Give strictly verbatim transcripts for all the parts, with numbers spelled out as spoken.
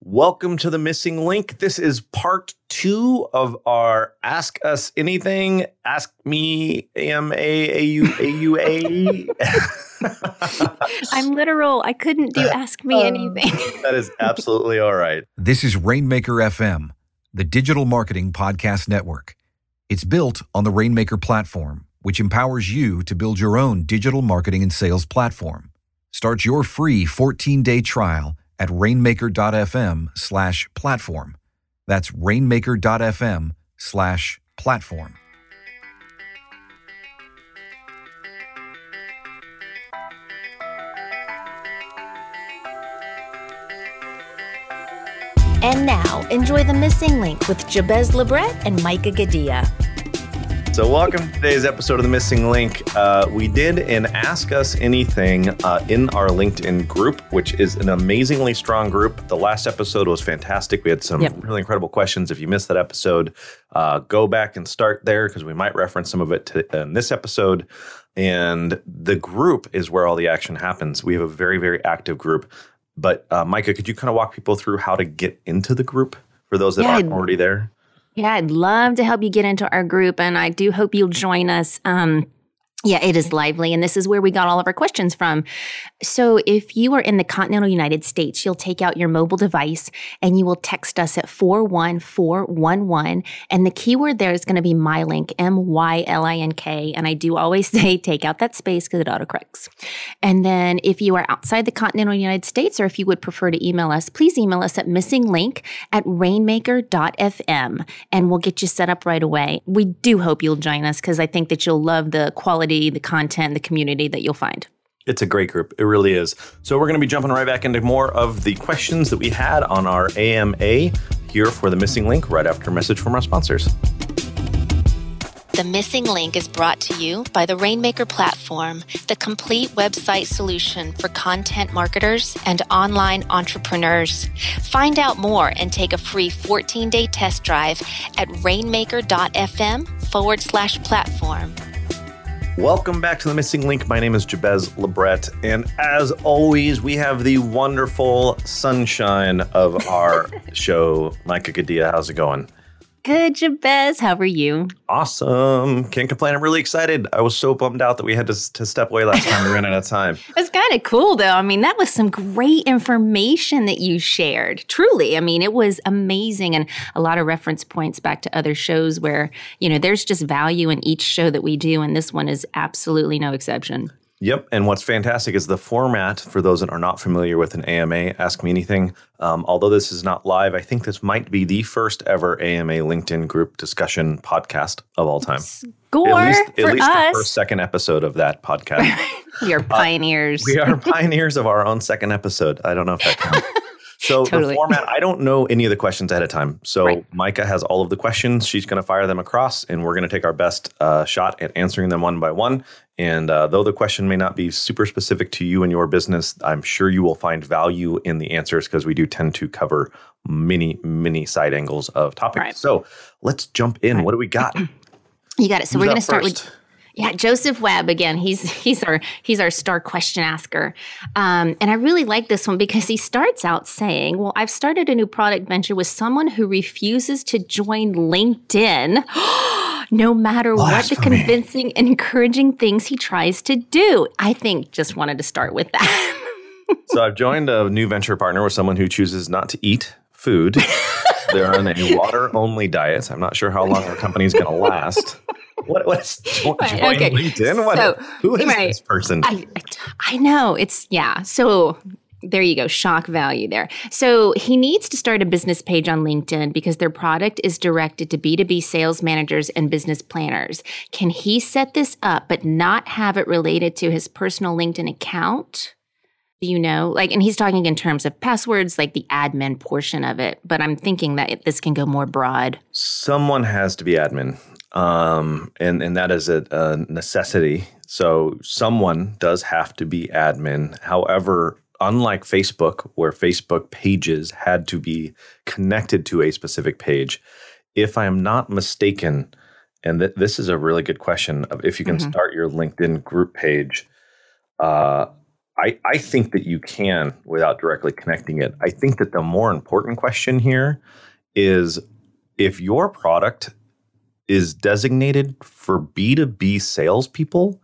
Welcome to The Missing Link. This is part two of our Ask Us Anything, Ask Me A M A A U A U A. I'm literal. I couldn't do Ask Me Anything. Uh, that is absolutely all right. This is Rainmaker F M, the digital marketing podcast network. It's built on the Rainmaker platform, which empowers you to build your own digital marketing and sales platform. Start your free fourteen-day trial at rainmaker.fm slash platform. That's rainmaker.fm slash platform. And now, enjoy The Missing Link with Jabez Lebret and Micah Gaddia. So welcome to today's episode of The Missing Link. Uh, we did an Ask Us Anything uh, in our LinkedIn group, which is an amazingly strong group. The last episode was fantastic. We had some yep. really incredible questions. If you missed that episode, uh, go back and start there because we might reference some of it to, in this episode. And the group is where all the action happens. We have a very, very active group. But uh, Micah, could you kind of walk people through how to get into the group for those that yeah, aren't already there? Yeah, I'd love to help you get into our group, and I do hope you'll join us. Um, yeah, it is lively, and this is where we got all of our questions from. So if you are in the continental United States, you'll take out your mobile device, and you will text us at four one four one one, and the keyword there is going to be MyLink, M Y L I N K, and I do always say take out that space because it autocorrects. And then if you are outside the continental United States, or if you would prefer to email us, please email us at missinglink at rainmaker dot f m, and we'll get you set up right away. We do hope you'll join us because I think that you'll love the quality, the content, the community that you'll find. It's a great group. It really is. So we're going to be jumping right back into more of the questions that we had on our A M A here for The Missing Link right after a message from our sponsors. The Missing Link is brought to you by the Rainmaker platform, the complete website solution for content marketers and online entrepreneurs. Find out more and take a free fourteen-day test drive at rainmaker.fm forward slash platform. Welcome back to The Missing Link. My name is Jabez Lebret, and as always, we have the wonderful sunshine of our show, Micah Gaddia. How's it going? Good, Jabez. How are you? Awesome. Can't complain. I'm really excited. I was so bummed out that we had to, to step away last time. We ran out of time. It's kind of cool, though. I mean, that was some great information that you shared. Truly. I mean, it was amazing. And a lot of reference points back to other shows where, you know, there's just value in each show that we do. And this one is absolutely no exception. Yep. And what's fantastic is the format, for those that are not familiar with an A M A, Ask Me Anything. Um, although this is not live, I think this might be the first ever A M A LinkedIn group discussion podcast of all time. Score at least, for at least us. The first, second episode of that podcast. We are pioneers. Uh, we are pioneers of our own second episode. I don't know if that counts. So totally. The format, I don't know any of the questions ahead of time. So right. Micah has all of the questions. She's going to fire them across, and we're going to take our best uh, shot at answering them one by one. And uh, though the question may not be super specific to you and your business, I'm sure you will find value in the answers because we do tend to cover many, many side angles of topics. Right. So let's jump in. Right. What do we got? You got it. So Who's we're going to start first? with... Yeah, Joseph Webb, again, he's he's our he's our star question asker. Um, and I really like this one because he starts out saying, well, I've started a new product venture with someone who refuses to join LinkedIn no matter Blasphemy. what the convincing and encouraging things he tries to do. I think just wanted to start with that. So I've joined a new venture partner with someone who chooses not to eat food. They're on a water-only diet. I'm not sure how long our company's going to last. What, what's join right, okay. LinkedIn? What, so, who is right. this person? I, I know. It's, yeah. So there you go. Shock value there. So he needs to start a business page on LinkedIn because their product is directed to B two B sales managers and business planners. Can he set this up but not have it related to his personal LinkedIn account? Do you know? Like, and he's talking in terms of passwords, like the admin portion of it. But I'm thinking that it, this can go more broad. Someone has to be admin. Um, and, and that is a, a necessity. So someone does have to be admin. However, unlike Facebook, where Facebook pages had to be connected to a specific page, if I am not mistaken, and th- this is a really good question of if you can mm-hmm. start your LinkedIn group page, uh, I, I think that you can without directly connecting it. I think that the more important question here is if your product is designated for B two B salespeople,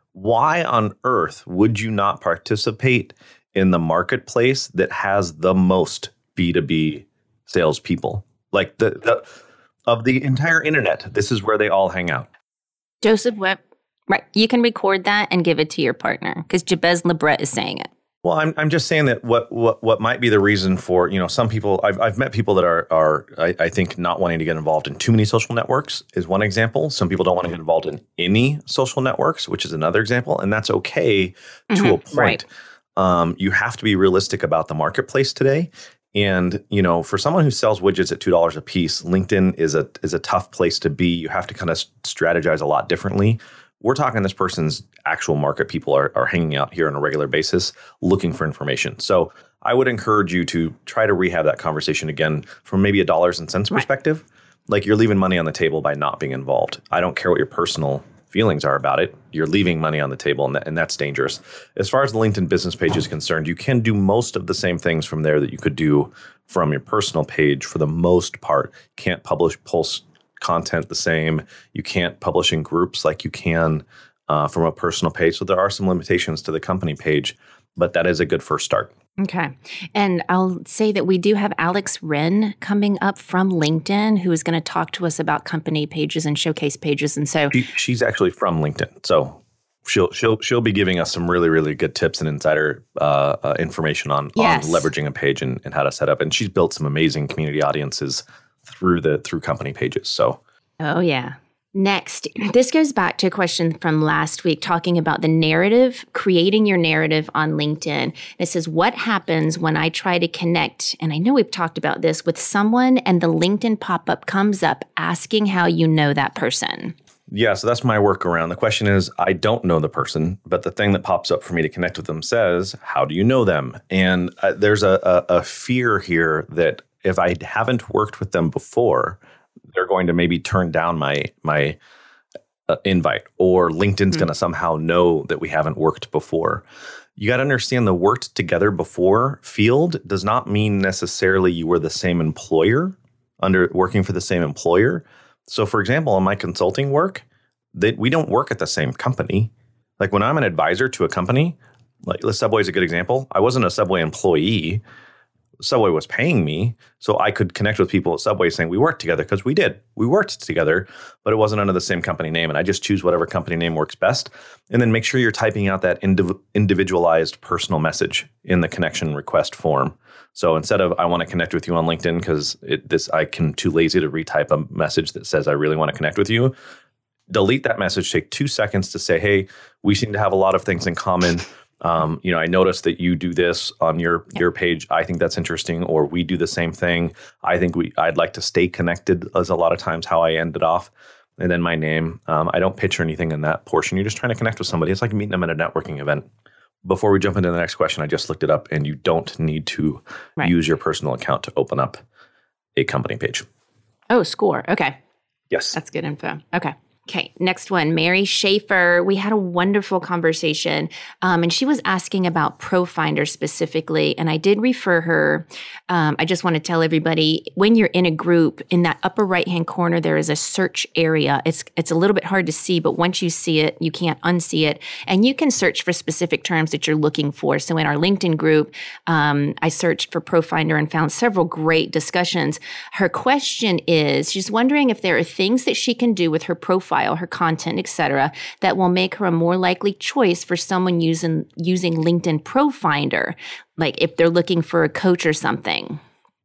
why on earth would you not participate in the marketplace that has the most B two B salespeople? Like the, the of the entire internet, this is where they all hang out. Joseph Webb, right. You can record that and give it to your partner because Jabez Lebret is saying it. Well, I'm I'm just saying that what what what might be the reason for, you know, some people, I've I've met people that are are I, I think not wanting to get involved in too many social networks is one example. Some people don't want to get involved in any social networks, which is another example, and that's okay mm-hmm, to a point. Right. Um, you have to be realistic about the marketplace today. And, you know, for someone who sells widgets at two dollars a piece, LinkedIn is a is a tough place to be. You have to kind of strategize a lot differently. We're talking this person's actual market people are, are hanging out here on a regular basis looking for information. So I would encourage you to try to rehab that conversation again from maybe a dollars and cents perspective. Right. Like you're leaving money on the table by not being involved. I don't care what your personal feelings are about it. You're leaving money on the table, and, that, and that's dangerous. As far as the LinkedIn business page is concerned, you can do most of the same things from there that you could do from your personal page for the most part. You can't publish post content the same. You can't publish in groups like you can uh, from a personal page. So there are some limitations to the company page, but that is a good first start. Okay. And I'll say that we do have Alex Wren coming up from LinkedIn, who is going to talk to us about company pages and showcase pages. And so she, she's actually from LinkedIn. So she'll she'll she'll be giving us some really, really good tips and insider uh, uh, information on, yes. on leveraging a page and, and how to set up. And she's built some amazing community audiences through the through company pages. So oh yeah. Next, this goes back to a question from last week talking about the narrative, creating your narrative on LinkedIn. It says, what happens when I try to connect, and I know we've talked about this, with someone and the LinkedIn pop-up comes up asking how you know that person? Yeah, so that's my workaround. The question is, I don't know the person, but the thing that pops up for me to connect with them says, how do you know them? And uh, there's a, a, a fear here that if I haven't worked with them before, they're going to maybe turn down my my uh, invite, or LinkedIn's mm-hmm. going to somehow know that we haven't worked before. You got to understand the worked together before field does not mean necessarily you were the same employer under working for the same employer. So, for example, in my consulting work, that we don't work at the same company. Like when I'm an advisor to a company, like Subway is a good example. I wasn't a Subway employee. Subway was paying me so I could connect with people at Subway saying we worked together, because we did. We worked together, but it wasn't under the same company name. And I just choose whatever company name works best. And then make sure you're typing out that indiv- individualized personal message in the connection request form. So instead of I want to connect with you on LinkedIn because this I can too lazy to retype a message that says I really want to connect with you, delete that message, take two seconds to say, hey, we seem to have a lot of things in common. Um, you know, I noticed that you do this on your your page. I think that's interesting. Or we do the same thing. I think we. I'd like to stay connected. As a lot of times how I ended off, and then my name. Um, I don't pitch or anything in that portion. You're just trying to connect with somebody. It's like meeting them at a networking event. Before we jump into the next question, I just looked it up, and you don't need to right. use your personal account to open up a company page. Oh, Score. Okay. Yes, that's good info. Okay. Okay, next one, Mary Schaefer. We had a wonderful conversation, um, and she was asking about ProFinder specifically, and I did refer her. Um, I just want to tell everybody, when you're in a group, in that upper right-hand corner, there is a search area. It's it's a little bit hard to see, but once you see it, you can't unsee it, and you can search for specific terms that you're looking for. So in our LinkedIn group, um, I searched for ProFinder and found several great discussions. Her question is, she's wondering if there are things that she can do with her profile, her content, et cetera, that will make her a more likely choice for someone using using LinkedIn ProFinder, like if they're looking for a coach or something.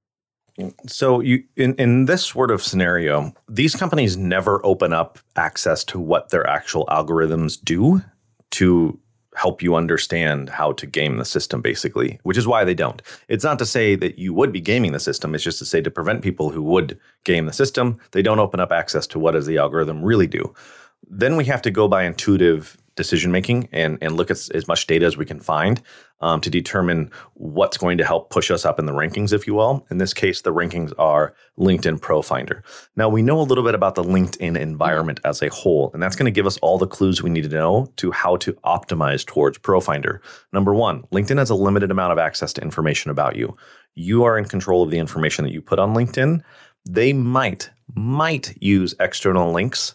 So you in, in this sort of scenario, these companies never open up access to what their actual algorithms do to help you understand how to game the system, basically, which is why they don't. It's not to say that you would be gaming the system. It's just to say to prevent people who would game the system, they don't open up access to what does the algorithm really do. Then we have to go by intuitive decision making and, and look at as much data as we can find um, to determine what's going to help push us up in the rankings, if you will. In this case, the rankings are LinkedIn ProFinder. Now, we know a little bit about the LinkedIn environment as a whole, and that's going to give us all the clues we need to know to how to optimize towards ProFinder. Number one, LinkedIn has a limited amount of access to information about you. You are in control of the information that you put on LinkedIn. They might, might use external links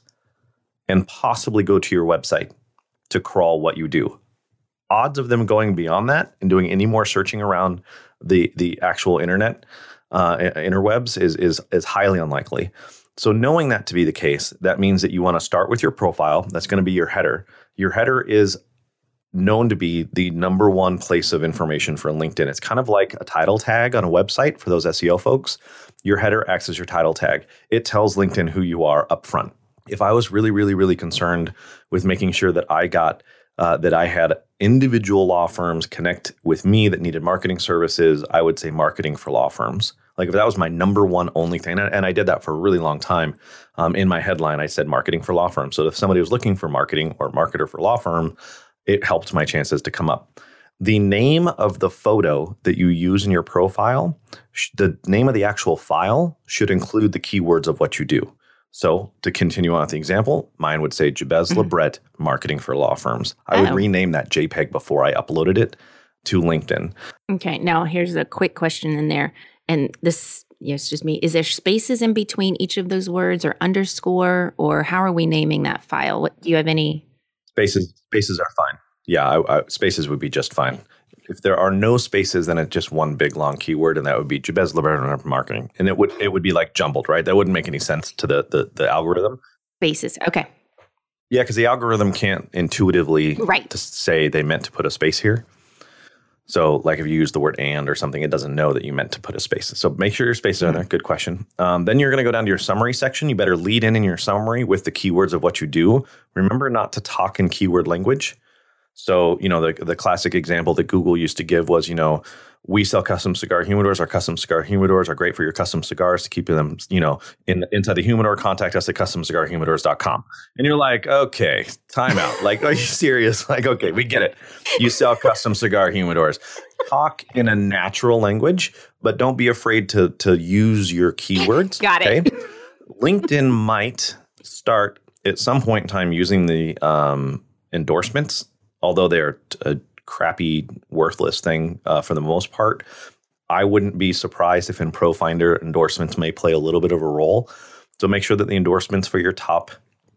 and possibly go to your website to crawl what you do. Odds of them going beyond that and doing any more searching around the the actual internet, uh, interwebs is is is highly unlikely. So knowing that to be the case, that means that you want to start with your profile. That's going to be your header. Your header is known to be the number one place of information for LinkedIn. It's kind of like a title tag on a website for those S E O folks. Your header acts as your title tag. It tells LinkedIn who you are up front. If I was really, really, really concerned with making sure that I got, uh, that I had individual law firms connect with me that needed marketing services, I would say marketing for law firms. Like if that was my number one only thing, and I did that for a really long time, um, in my headline, I said marketing for law firms. So if somebody was looking for marketing or marketer for law firm, it helped my chances to come up. The name of the photo that you use in your profile, sh- the name of the actual file should include the keywords of what you do. So to continue on with the example, mine would say Jabez mm-hmm. Labret, marketing for law firms. I oh. would rename that JPEG before I uploaded it to LinkedIn. Okay. Now here's a quick question in there. And this, yes, just me. Is there spaces in between each of those words or underscore, or how are we naming that file? What, do you have any? Spaces, spaces are fine. Yeah, I, I, spaces would be just fine. If there are no spaces, then it's just one big long keyword, and that would be Jabez Labret marketing, and it would it would be like jumbled, right? That wouldn't make any sense to the the, the algorithm. Spaces, okay. Yeah, because the algorithm can't intuitively right. to say they meant to put a space here. So, like if you use the word "and" or something, it doesn't know that you meant to put a space. So make sure your spaces mm-hmm. are there. Good question. Um, then you're going to go down to your summary section. You better lead in in your summary with the keywords of what you do. Remember not to talk in keyword language. So, you know, the the classic example that Google used to give was, you know, we sell custom cigar humidors. Our custom cigar humidors are great for your custom cigars to keep them, you know, in inside the humidor. Contact us at custom cigar humidors dot com. And you're like, okay, time out. Like, are you serious? Like, okay, we get it. You sell custom cigar humidors. Talk in a natural language, but don't be afraid to to use your keywords. Got it. Okay? LinkedIn might start at some point in time using the um, endorsements, although they're a crappy, worthless thing uh, for the most part. I wouldn't be surprised if in ProFinder endorsements may play a little bit of a role. So make sure that the endorsements for your top,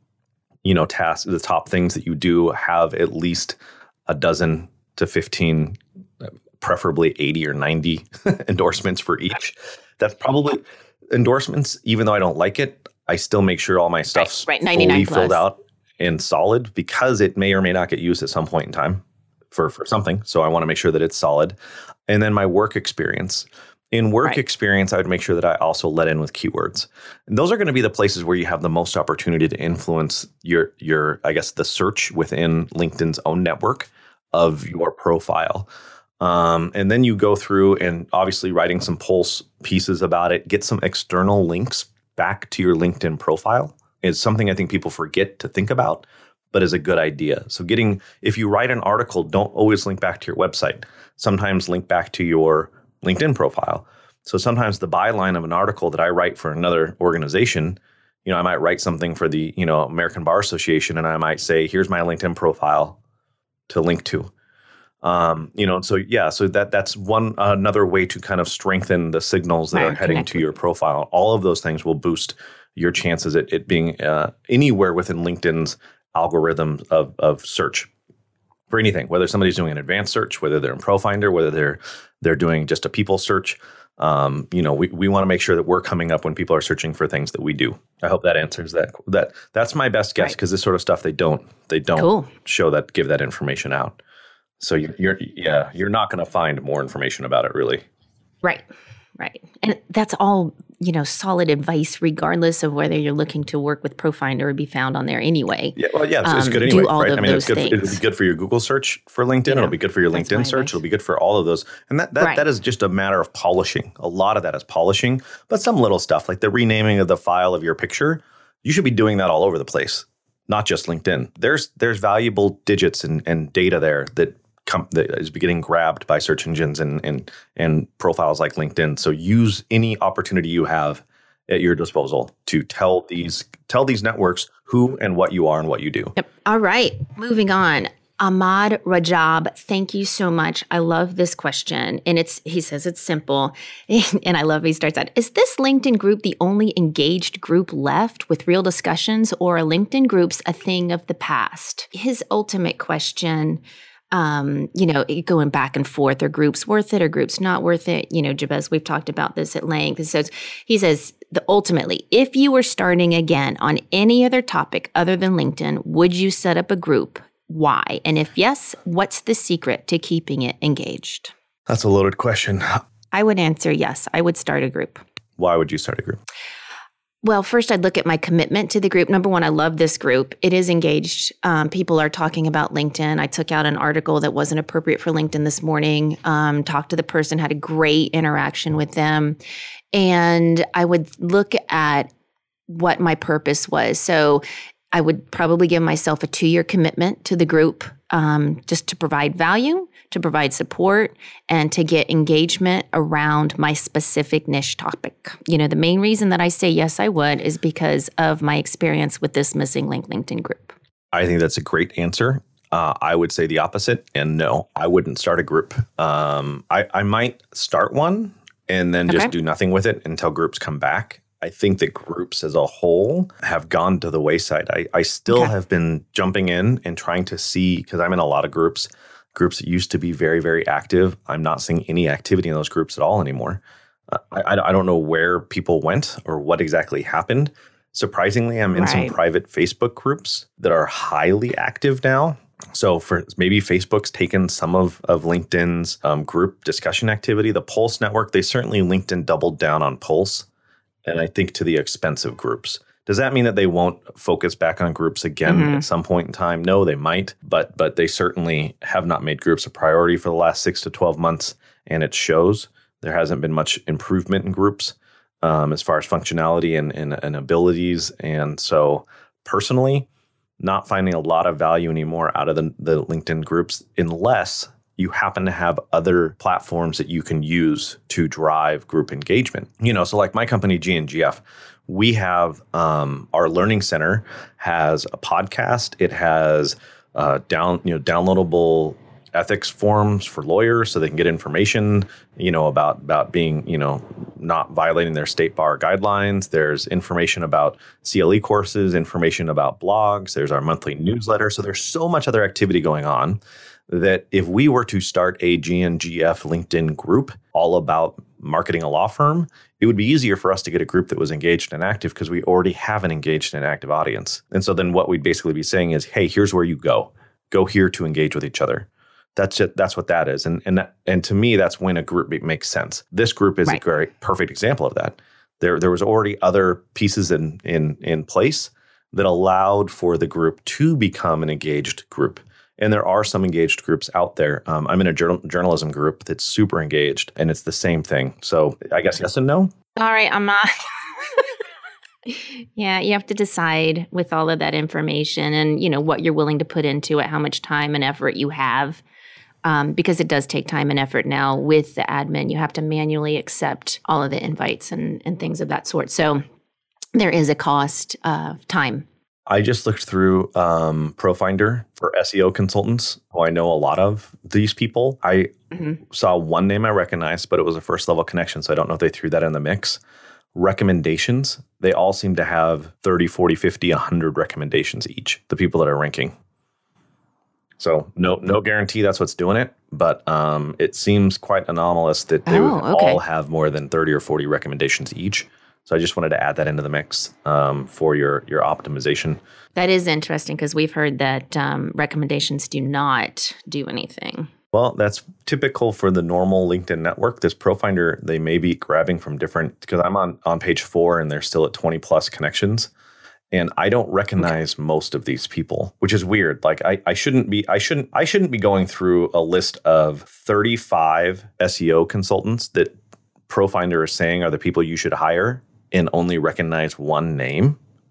you know, tasks, the top things that you do have at least a dozen to fifteen, preferably eighty or ninety endorsements for each. That's probably endorsements. Even though I don't like it, I still make sure all my stuff's right, right, fully plus. filled out and solid, because it may or may not get used at some point in time for, for something. So I want to make sure that it's solid. And then my work experience. In work right. experience, I would make sure that I also let in with keywords. And those are going to be the places where you have the most opportunity to influence your, your I guess, the search within LinkedIn's own network of your profile. Um, and then you go through and obviously writing some pulse pieces about it, get some external links back to your LinkedIn profile. Is something I think people forget to think about, but is a good idea. So getting, if you write an article, don't always link back to your website. Sometimes link back to your LinkedIn profile. So sometimes the byline of an article that I write for another organization, you know, I might write something for the, you know, American Bar Association, and I might say, here's my LinkedIn profile to link to. Um, you know, so yeah, so that that's one uh, another way to kind of strengthen the signals that right, are heading to your profile. All of those things will boost your chances at it being uh, anywhere within LinkedIn's algorithm of, of search for anything, whether somebody's doing an advanced search, whether they're in ProFinder, whether they're they're doing just a people search. Um, you know, we, we want to make sure that we're coming up when people are searching for things that we do. I hope that answers that. That that's my best guess, because right. this sort of stuff they don't they don't cool. show that give that information out. So you're, you're yeah you're not going to find more information about it, really. Right. Right. And that's all, you know, solid advice, regardless of whether you're looking to work with ProFinder or be found on there anyway. Yeah, well, yeah, it's, um, it's good anyway, do all right? Of I mean, those it's good. For, it'll be good for your Google search for LinkedIn. Yeah. It'll be good for your LinkedIn search. Advice. It'll be good for all of those. And that that, right. that is just a matter of polishing. A lot of that is polishing. But some little stuff like the renaming of the file of your picture, you should be doing that all over the place. not just LinkedIn. There's there's valuable digits and, and data there that come that is getting grabbed by search engines and and and profiles like LinkedIn. So use any opportunity you have at your disposal to tell these tell these networks who and what you are and what you do. Yep. All right. Moving on. Ahmad Rajab, thank you so much. I love this question. And it's he says it's simple. And I love he starts out. Is this LinkedIn group the only engaged group left with real discussions, or are LinkedIn groups a thing of the past? His ultimate question, um, you know, going back and forth, are groups worth it? Are groups not worth it? You know, Jabez, we've talked about this at length. He says, he says, the ultimately, if you were starting again on any other topic other than LinkedIn, would you set up a group? Why? And if yes, what's the secret to keeping it engaged? That's a loaded question. I would answer yes. I would start a group. Why would you start a group? Well, first, I'd look at my commitment to the group. Number one, I love this group. It is engaged. Um, people are talking about LinkedIn. I took out an article that wasn't appropriate for LinkedIn this morning, um, talked to the person, had a great interaction with them. And I would look at what my purpose was. So I would probably give myself a two-year commitment to the group, um, just to provide value, to provide support, and to get engagement around my specific niche topic. You know, the main reason that I say yes, I would is because of my experience with this Missing Link LinkedIn group. I think that's a great answer. Uh, I would say the opposite, and no, I wouldn't start a group. Um, I, I might start one and then just Okay. do nothing with it until groups come back. I think that groups as a whole have gone to the wayside. I, I still Okay. have been jumping in and trying to see, because I'm in a lot of groups, groups that used to be very, very active. I'm not seeing any activity in those groups at all anymore. Uh, I, I don't know where people went or what exactly happened. Surprisingly, I'm in some Right. private Facebook groups that are highly active now. So for maybe Facebook's taken some of, of LinkedIn's um, group discussion activity. The Pulse network, they certainly LinkedIn doubled down on Pulse. And I think to the expense of groups. Does that mean that they won't focus back on groups again Mhm. at some point in time? No, they might, but but they certainly have not made groups a priority for the last six to twelve months, and it shows. There hasn't been much improvement in groups um, as far as functionality and, and, and abilities. And so personally, not finding a lot of value anymore out of the, the LinkedIn groups unless you happen to have other platforms that you can use to drive group engagement. You know, so like my company, G N G F, we have um, our learning center has a podcast. It has uh, down, you know, downloadable ethics forums for lawyers so they can get information, you know, about about being, you know, not violating their state bar guidelines. There's information about C L E courses, information about blogs. There's our monthly newsletter. So there's so much other activity going on that if we were to start a G N G F LinkedIn group all about marketing a law firm, it would be easier for us to get a group that was engaged and active because we already have an engaged and active audience. And so then what we'd basically be saying is, hey, here's where you go. Go here to engage with each other. That's it. That's what that is. And and that, and to me, that's when a group makes sense. This group is Right. a great, perfect example of that. There there was already other pieces in in in place that allowed for the group to become an engaged group. And there are some engaged groups out there. Um, I'm in a journal, journalism group that's super engaged, and it's the same thing. So I guess yes and no. All right, Ahmad. Yeah, you have to decide with all of that information and, you know, what you're willing to put into it, how much time and effort you have. Um, because it does take time and effort now with the admin. You have to manually accept all of the invites and, and things of that sort. So there is a cost of time. I just looked through um, ProFinder for S E O consultants, who I know a lot of these people. I Mhm. saw one name I recognized, but it was a first level connection. So I don't know if they threw that in the mix. Recommendations, they all seem to have thirty, forty, fifty, one hundred recommendations each, the people that are ranking. So no no guarantee that's what's doing it, but um, it seems quite anomalous that they Oh, would okay. all have more than thirty or forty recommendations each. So I just wanted to add that into the mix um, for your your optimization. That is interesting because we've heard that um, recommendations do not do anything. Well, that's typical for the normal LinkedIn network. This ProFinder, they may be grabbing from different, because I'm on, on page four and they're still at twenty plus connections. And I don't recognize okay. most of these people, which is weird. Like I, I shouldn't be, I shouldn't, I shouldn't be going through a list of thirty-five S E O consultants that ProFinder is saying are the people you should hire and only recognize one name.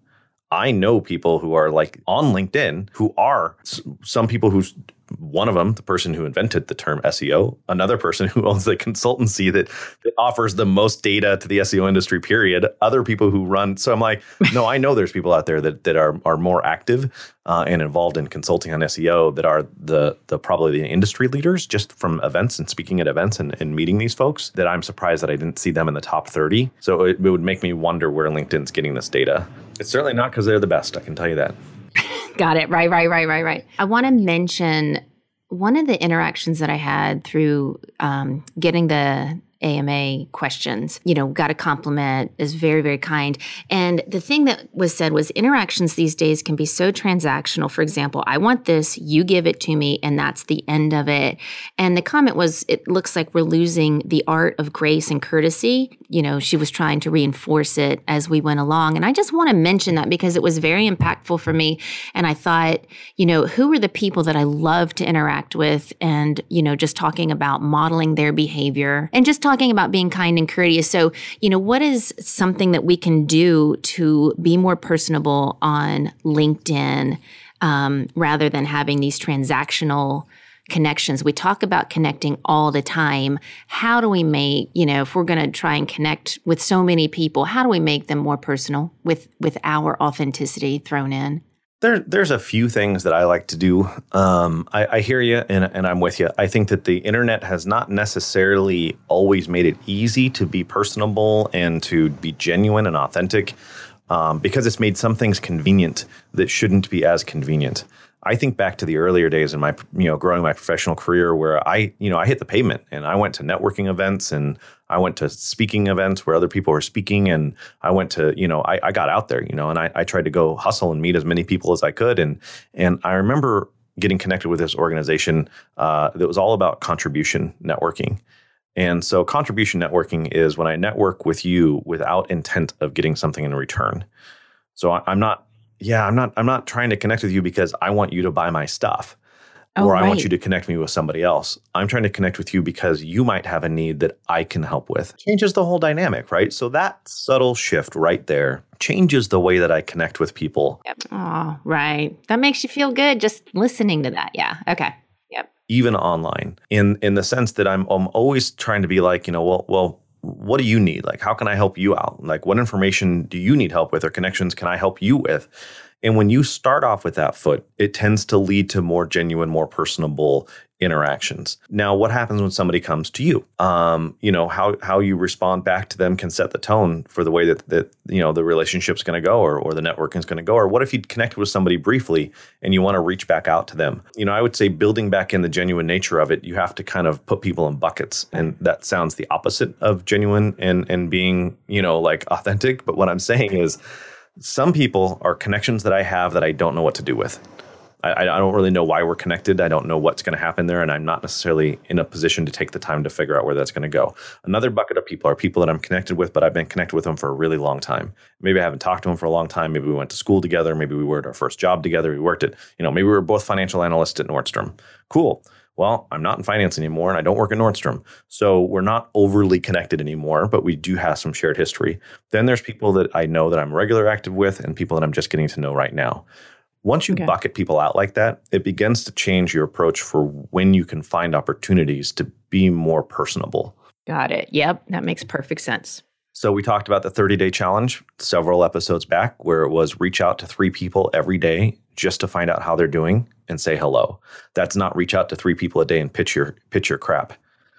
I know people who are like on LinkedIn who are s- some people who's one of them, the person who invented the term S E O, another person who owns a consultancy that, that offers the most data to the S E O industry, period. Other people who run. So I'm like, no, I know there's people out there that that are are more active uh, and involved in consulting on S E O that are the the probably the industry leaders just from events and speaking at events and, and meeting these folks that I'm surprised that I didn't see them in the top thirty. So it, it would make me wonder where LinkedIn's getting this data. It's certainly not because they're the best. I can tell you that. Got it. Right, right, right, right, right. I want to mention one of the interactions that I had through um, getting the A M A questions, you know, got a compliment, is very, very kind. And the thing that was said was interactions these days can be so transactional. For example, I want this, you give it to me, and that's the end of it. And the comment was, it looks like we're losing the art of grace and courtesy. You know, she was trying to reinforce it as we went along. And I just want to mention that because it was very impactful for me. And I thought, you know, who are the people that I love to interact with? And, you know, just talking about modeling their behavior and just talking about being kind and courteous. So, you know, what is something that we can do to be more personable on LinkedIn um, rather than having these transactional connections? We talk about connecting all the time. How do we make, you know, if we're going to try and connect with so many people, how do we make them more personal with, with our authenticity thrown in? There, there's a few things that I like to do. Um, I, I hear you, and, and I'm with you. I think that the internet has not necessarily always made it easy to be personable and to be genuine and authentic um, because it's made some things convenient that shouldn't be as convenient. I think back to the earlier days in my, you know, growing my professional career where I, you know, I hit the pavement and I went to networking events and I went to speaking events where other people were speaking and I went to, you know, I, I got out there, you know, and I, I tried to go hustle and meet as many people as I could. And, and I remember getting connected with this organization uh, that was all about contribution networking. And so contribution networking is when I network with you without intent of getting something in return. So I, I'm not, Yeah, I'm not I'm not trying to connect with you because I want you to buy my stuff Oh, or I want right. you to connect me with somebody else. I'm trying to connect with you because you might have a need that I can help with. Changes the whole dynamic, right? So that subtle shift right there changes the way that I connect with people. Yep. Oh, right. That makes you feel good just listening to that. Yeah. Okay. Yep. Even online, in in the sense that I'm I'm always trying to be like, you know, well, well, what do you need? Like, how can I help you out? Like, what information do you need help with or connections can I help you with? And when you start off with that foot, it tends to lead to more genuine, more personable interactions. Now, what happens when somebody comes to you? Um, you know, how how you respond back to them can set the tone for the way that that you know the relationship's going to go, or or the networking is going to go. Or what if you connect with somebody briefly and you want to reach back out to them? You know, I would say building back in the genuine nature of it, you have to kind of put people in buckets, and that sounds the opposite of genuine and and being you know like authentic. But what I'm saying is, some people are connections that I have that I don't know what to do with. I, I don't really know why we're connected. I don't know what's going to happen there. And I'm not necessarily in a position to take the time to figure out where that's going to go. Another bucket of people are people that I'm connected with, but I've been connected with them for a really long time. Maybe I haven't talked to them for a long time. Maybe we went to school together. Maybe we were at our first job together. We worked at, you know, maybe we were both financial analysts at Nordstrom. Cool. Well, I'm not in finance anymore and I don't work at Nordstrom. So we're not overly connected anymore, but we do have some shared history. Then there's people that I know that I'm regular active with and people that I'm just getting to know right now. Once you Okay. bucket people out like that, it begins to change your approach for when you can find opportunities to be more personable. Got it. Yep. That makes perfect sense. So we talked about the thirty-day challenge several episodes back where it was reach out to three people every day just to find out how they're doing and say hello. That's not reach out to three people a day and pitch your pitch your crap.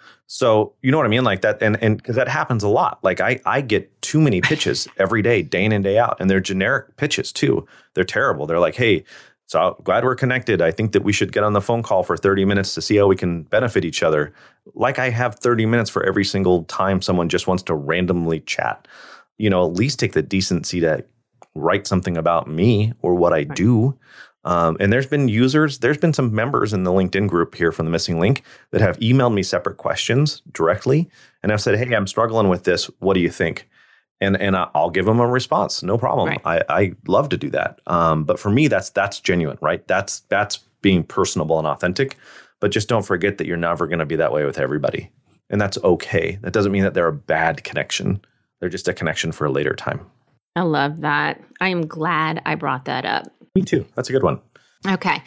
So you know what I mean? Like that, and and because that happens a lot. Like I I get too many pitches every day, day in and day out. And they're generic pitches too. They're terrible. They're like, hey, so glad we're connected. I think that we should get on the phone call for thirty minutes to see how we can benefit each other. Like I have thirty minutes for every single time someone just wants to randomly chat. You know, at least take the decency to write something about me or what I do. Um, and there's been users, there's been some members in the LinkedIn group here from the Missing Link that have emailed me separate questions directly. And I've said, hey, I'm struggling with this. What do you think? And and I'll give them a response. No problem. Right. I, I love to do that. Um, but for me, that's that's genuine, right? That's that's being personable and authentic. But just don't forget that you're never going to be that way with everybody. And that's okay. That doesn't mean that they're a bad connection. They're just a connection for a later time. I love that. I am glad I brought that up. Me too. That's a good one. Okay.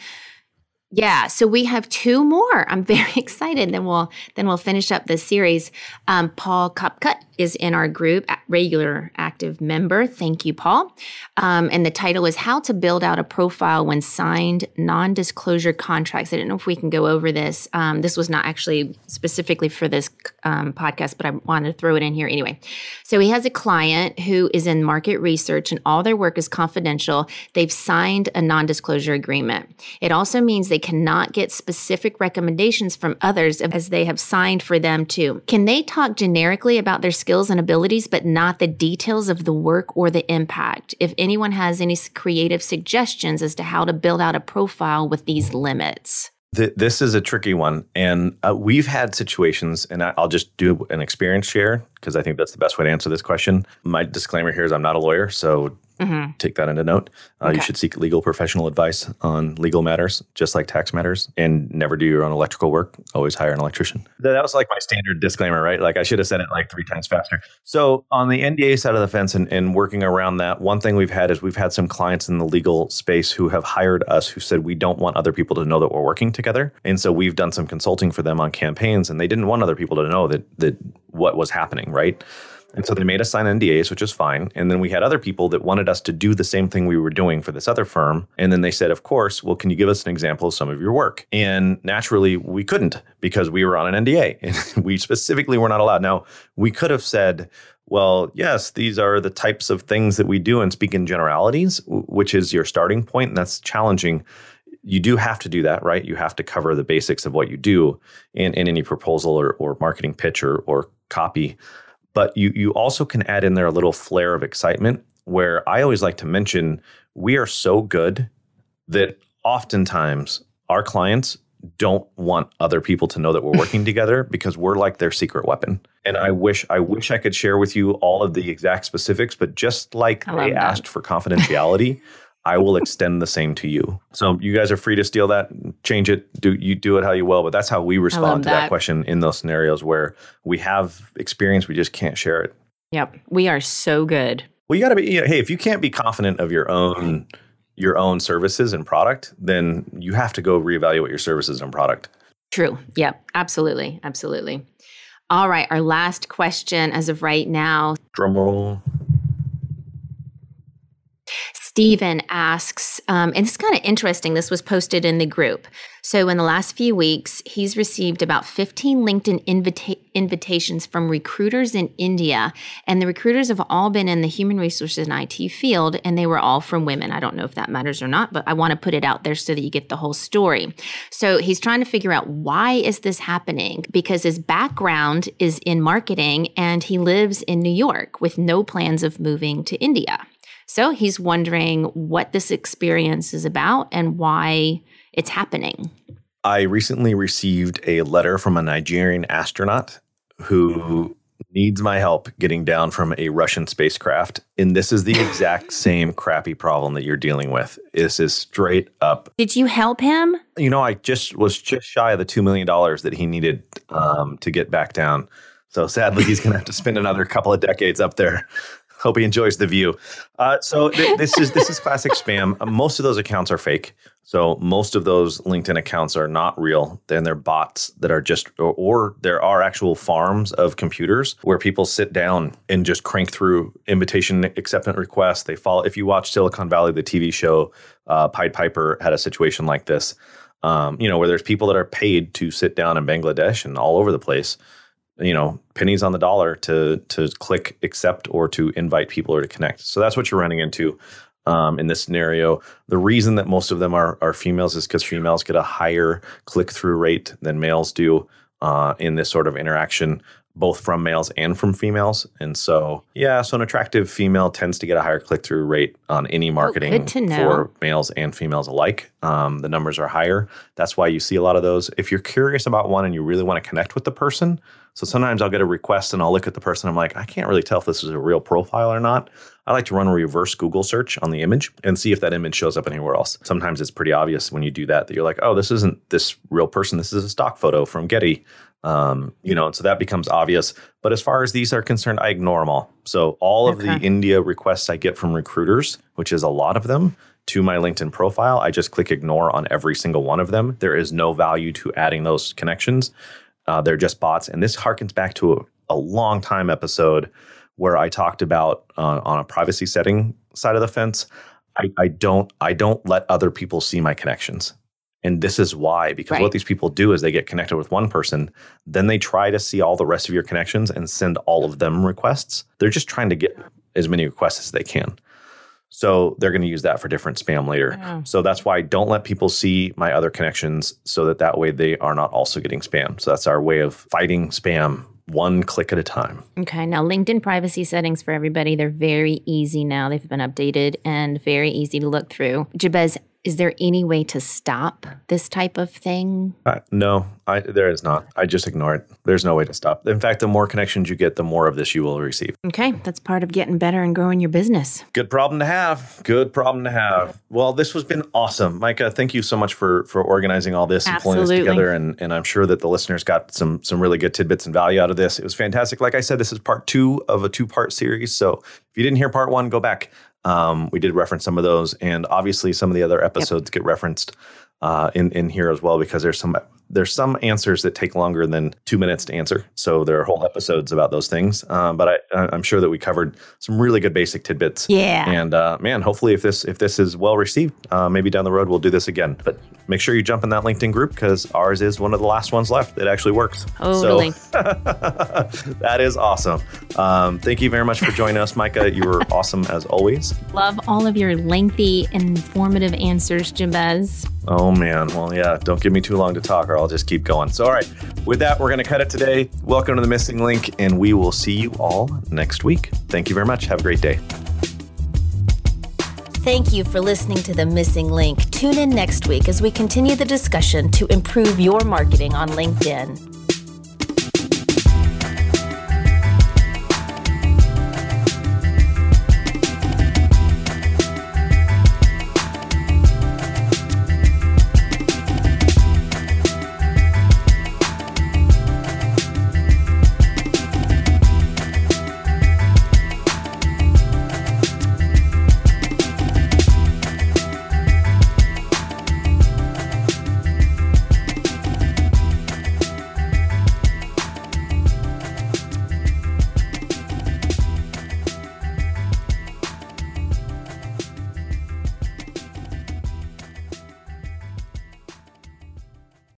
Yeah, so we have two more. I'm very excited. Then we'll then we'll finish up this series. Um, Paul Cupcut is in our group, regular active member. Thank you, Paul. Um, and the title is How to Build Out a Profile When Signed Non-Disclosure Contracts. I don't know if we can go over this. Um, this was not actually specifically for this um, podcast, but I wanted to throw it in here anyway. So he has a client who is in market research and all their work is confidential. They've signed a non-disclosure agreement. It also means they cannot get specific recommendations from others as they have signed for them too. Can they talk generically about their skills and abilities, but not the details of the work or the impact? If anyone has any creative suggestions as to how to build out a profile with these limits. This is a tricky one. And uh, we've had situations, and I'll just do an experience share because I think that's the best way to answer this question. My disclaimer here is I'm not a lawyer, so mm-hmm. take that into note. Uh, okay. You should seek legal professional advice on legal matters, just like tax matters, and never do your own electrical work. Always hire an electrician. That was like my standard disclaimer, right? Like I should have said it like three times faster. So on the N D A side of the fence and, and working around that, one thing we've had is we've had some clients in the legal space who have hired us who said we don't want other people to know that we're working together. And so we've done some consulting for them on campaigns, and they didn't want other people to know that that what was happening, right? And so they made us sign N D As, which is fine. And then we had other people that wanted us to do the same thing we were doing for this other firm. And then they said, of course, well, can you give us an example of some of your work? And naturally, we couldn't because we were on an N D A. And we specifically were not allowed. Now, we could have said, well, yes, these are the types of things that we do and speak in generalities, which is your starting point. And that's challenging. You do have to do that, right? You have to cover the basics of what you do in, in any proposal or, or marketing pitch or, or copy. But you you also can add in there a little flair of excitement where I always like to mention we are so good that oftentimes our clients don't want other people to know that we're working together because we're like their secret weapon. And I wish I wish I could share with you all of the exact specifics, but just like they that. asked for confidentiality, I will extend the same to you. So you guys are free to steal that, change it, do you do it how you will. But that's how we respond to that. that question in those scenarios where we have experience, we just can't share it. Yep. We are so good. Well, you got to be, you know, hey, if you can't be confident of your own your own services and product, then you have to go reevaluate your services and product. True. Yep. Absolutely. Absolutely. All right. Our last question as of right now. Drum roll. Stephen asks, um, and it's kind of interesting. This was posted in the group. So in the last few weeks, he's received about fifteen LinkedIn invita- invitations from recruiters in India. And the recruiters have all been in the human resources and I T field, and they were all from women. I don't know if that matters or not, but I want to put it out there so that you get the whole story. So he's trying to figure out why is this happening? Because his background is in marketing, and he lives in New York with no plans of moving to India. So he's wondering what this experience is about and why it's happening. I recently received a letter from a Nigerian astronaut who needs my help getting down from a Russian spacecraft. And this is the exact same crappy problem that you're dealing with. This is straight up. Did you help him? You know, I just was just shy of the two million dollars that he needed um, to get back down. So sadly, he's going to have to spend another couple of decades up there. Hope he enjoys the view. Uh, so th- this is this is classic spam. Uh, most of those accounts are fake. So most of those LinkedIn accounts are not real. Then they're bots that are just, or, or there are actual farms of computers where people sit down and just crank through invitation acceptance requests. They follow. If you watch Silicon Valley, the T V show, uh, Pied Piper had a situation like this. Um, you know, where there's people that are paid to sit down in Bangladesh and all over the place. You know, pennies on the dollar to to click accept or to invite people or to connect. So that's what you're running into um, in this scenario. The reason that most of them are are females is because females get a higher click-through rate than males do uh, in this sort of interaction, both from males and from females. And so, yeah, so an attractive female tends to get a higher click-through rate on any marketing oh, good to know. for males and females alike. Um, the numbers are higher. That's why you see a lot of those. If you're curious about one and you really want to connect with the person, so sometimes I'll get a request and I'll look at the person. I'm like, I can't really tell if this is a real profile or not. I like to run a reverse Google search on the image and see if that image shows up anywhere else. Sometimes it's pretty obvious when you do that, that you're like, oh, this isn't this real person. This is a stock photo from Getty. Um, you know, and so that becomes obvious. But as far as these are concerned, I ignore them all. So all of Okay. the India requests I get from recruiters, which is a lot of them, to my LinkedIn profile, I just click ignore on every single one of them. There is no value to adding those connections. Uh, they're just bots. And this harkens back to a, a long time episode where I talked about uh, on a privacy setting side of the fence. I, I don't I don't let other people see my connections. And this is why, because Right. what these people do is they get connected with one person, then they try to see all the rest of your connections and send all of them requests. They're just trying to get as many requests as they can. So they're going to use that for different spam later. Oh. So that's why I don't let people see my other connections so that that way they are not also getting spam. So that's our way of fighting spam one click at a time. Okay, now LinkedIn privacy settings for everybody, they're very easy now. They've been updated and very easy to look through. Jabez, is there any way to stop this type of thing? Uh, no, I, there is not. I just ignore it. There's no way to stop. In fact, the more connections you get, the more of this you will receive. Okay, that's part of getting better and growing your business. Good problem to have. Good problem to have. Well, this has been awesome. Micah, thank you so much for for organizing all this and pulling this Absolutely. together. And, and I'm sure that the listeners got some some really good tidbits and value out of this. It was fantastic. Like I said, this is part two of a two-part series. So if you didn't hear part one, go back. Um, we did reference some of those. And obviously some of the other episodes yep. get referenced uh, in, in here as well, because there's some there's some answers that take longer than two minutes to answer. So there are whole episodes about those things. Um, but I, I'm sure that we covered some really good basic tidbits. Yeah. And uh, man, hopefully if this if this is well received, uh, maybe down the road we'll do this again. But make sure you jump in that LinkedIn group because ours is one of the last ones left that actually works. Totally. So that is awesome. Um, thank you very much for joining us, Micah. You were awesome as always. Love all of your lengthy, informative answers, Jabez. Oh, man. Well, yeah, don't give me too long to talk or I'll just keep going. So, all right, with that, we're going to cut it today. Welcome to The Missing Link, and we will see you all next week. Thank you very much. Have a great day. Thank you for listening to The Missing Link. Tune in next week as we continue the discussion to improve your marketing on LinkedIn.